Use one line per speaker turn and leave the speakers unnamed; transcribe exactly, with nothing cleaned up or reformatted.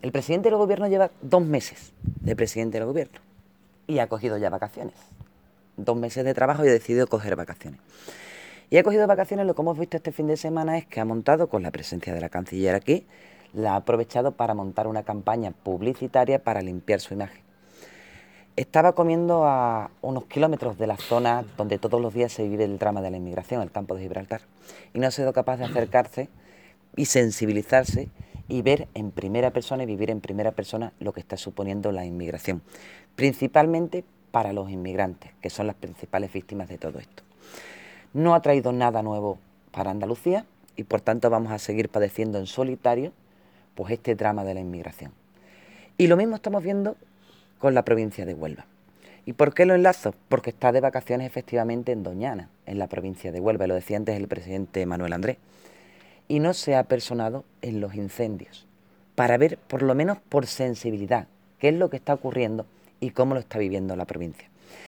El presidente del gobierno lleva dos meses de presidente del gobierno y ha cogido ya vacaciones. Dos meses de trabajo y ha decidido coger vacaciones. Y ha cogido vacaciones, lo que hemos visto este fin de semana es que ha montado, con la presencia de la canciller aquí, la ha aprovechado para montar una campaña publicitaria para limpiar su imagen. Estaba comiendo a unos kilómetros de la zona donde todos los días se vive el drama de la inmigración, el campo de Gibraltar, y no ha sido capaz de acercarse y sensibilizarse y ver en primera persona y vivir en primera persona lo que está suponiendo la inmigración, principalmente para los inmigrantes, que son las principales víctimas de todo esto. No ha traído nada nuevo para Andalucía y por tanto vamos a seguir padeciendo en solitario pues este drama de la inmigración. Y lo mismo estamos viendo con la provincia de Huelva. ¿Y por qué lo enlazo? Porque está de vacaciones efectivamente en Doñana, en la provincia de Huelva, lo decía antes el presidente Manuel Andrés, y no se ha personado en los incendios, para ver, por lo menos por sensibilidad, qué es lo que está ocurriendo y cómo lo está viviendo la provincia.